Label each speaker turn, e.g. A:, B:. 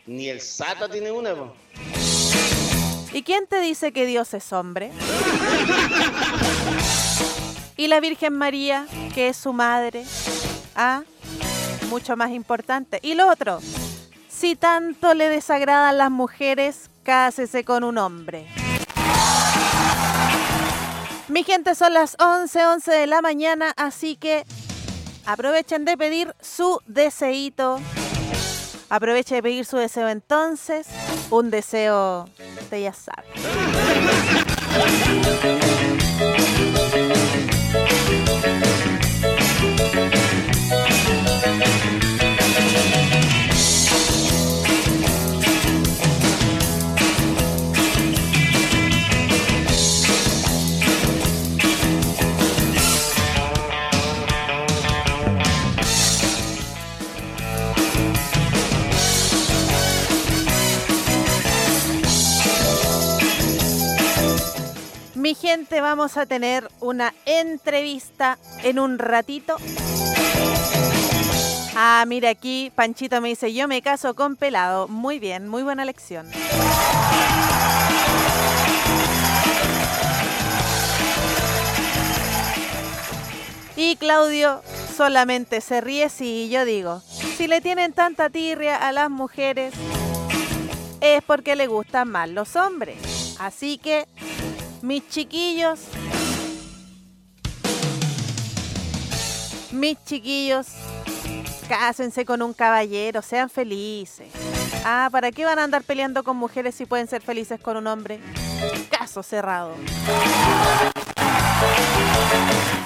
A: Ni el Sata tiene una, po.
B: ¿Y quién te dice que Dios es hombre? ¿Y la Virgen María, que es su madre? Ah, mucho más importante. Y lo otro, si tanto le desagradan las mujeres, cásese con un hombre. Mi gente, son las 11:11 de la mañana, así que aprovechen de pedir su deseíto. Aproveche de pedir su deseo entonces. Un deseo, usted ya sabe. Mi gente, vamos a tener una entrevista en un ratito. Ah, mira aquí, Panchito me dice, yo me caso con pelado. Muy bien, muy buena lección. Y Claudio solamente se ríe si yo digo, si le tienen tanta tirria a las mujeres, es porque le gustan más los hombres. Así que, mis chiquillos, cásense con un caballero, sean felices. Ah, ¿para qué van a andar peleando con mujeres si pueden ser felices con un hombre? Caso cerrado.